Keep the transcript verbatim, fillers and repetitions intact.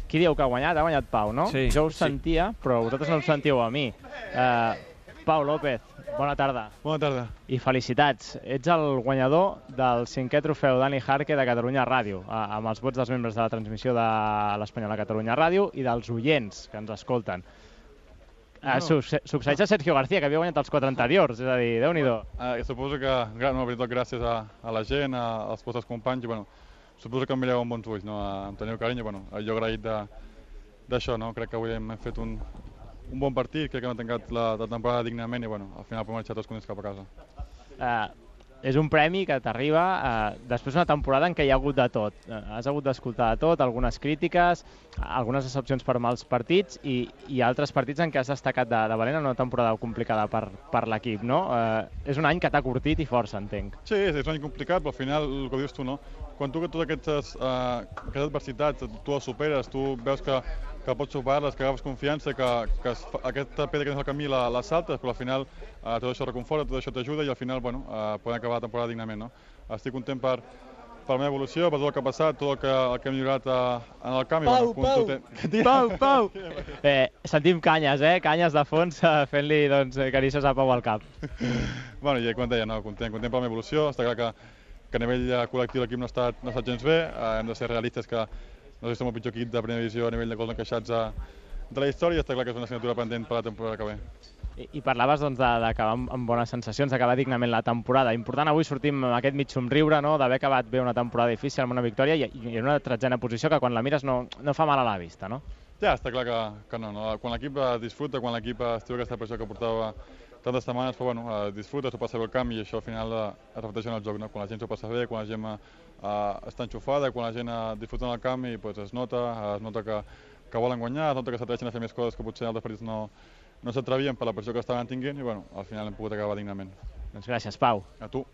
Qui diu que ha guanyat? Ha guanyat Pau, no? Sí, jo us sí. sentia, però vosaltres no us sentiu a mi. Uh, Pau López, bona tarda. Bona tarda. I felicitats. Ets el guanyador del cinquè trofeu Dani Jarque de Catalunya Ràdio, amb els vots dels membres de la transmissió de l'Espanyola Catalunya Ràdio i dels oients que ens escolten. Uh, No. Succeeix a Sergio García, que havia guanyat els quatre anteriors, és a dir, Déu-n'hi-do. Uh, suposo que, no, veritat, gràcies a, a la gent, a, als vostres companys, i, bueno, suposo que em mireu amb bons ulls, no? Em teniu carinyo, bueno, jo agraït d'això, no? Crec que avui hem fet un, un bon partit, crec que hem tancat la, la temporada dignament i, bueno, al final podem marxar tots contents cap a casa. Uh, és un premi que t'arriba uh, després d'una temporada en què hi ha hagut de tot. Uh, has hagut d'escoltar de tot, algunes crítiques, algunes excepcions per mals partits i, i altres partits en què has destacat de, de valent en una temporada complicada per, per l'equip, no? Uh, és un any que t'ha curtit i força, entenc. Sí, és, és un any complicat, però al final, el que dius tu, no? Quan tu totes aquestes, uh, aquestes adversitats, tu les superes, tu veus que, que pots superar-les, que agafes confiança, que, que es, aquesta pedra que tens al camí la, la saltes, però al final uh, tot això reconforta, tot això t'ajuda i al final, bueno, uh, podem acabar la temporada dignament, no? Estic content per, per la meva evolució, per tot el que ha passat, tot el que, el que hem millorat uh, en el camp. Pau, i, bueno, Pau, Pau, Pau! Eh, sentim canyes, eh? Canyes de fons uh, fent-li doncs, carícies a Pau al cap. Bueno, i com et deia, no, content, content per la meva evolució, està clar que que a nivell col·lectiu l'equip no ha estat, no ha estat gens bé, eh, hem de ser realistes que no som el pitjor equip de primera divisió a nivell de gols encaixats a, de la història i està clar que és una assignatura pendent per la temporada que ve. I, i parlaves doncs, d'acabar amb, amb bones sensacions, d'acabar dignament la temporada. Important, avui sortim amb aquest mig somriure, no?, d'haver acabat bé una temporada difícil amb una victòria i, i en una tretzena posició que quan la mires no, no fa mal a la vista, no? Ja, està clar que, que no, no. Quan l'equip disfruta, quan l'equip estiu aquesta pressió que portava tantes setmanes, però bueno, eh, disfruta, s'ho passa bé el camp i això al final eh, es repeteix en el joc, no? Quan la gent s'ho passa bé, quan la gent eh, està enxufada, quan la gent eh, disfruta en el camp i pues, es nota, es nota que, que volen guanyar, es nota que s'atreveixen a fer més coses que potser altres partits no, no s'atrevien per la pressió que estaven tinguent i bueno, al final hem pogut acabar dignament. Doncs gràcies, Pau. A tu.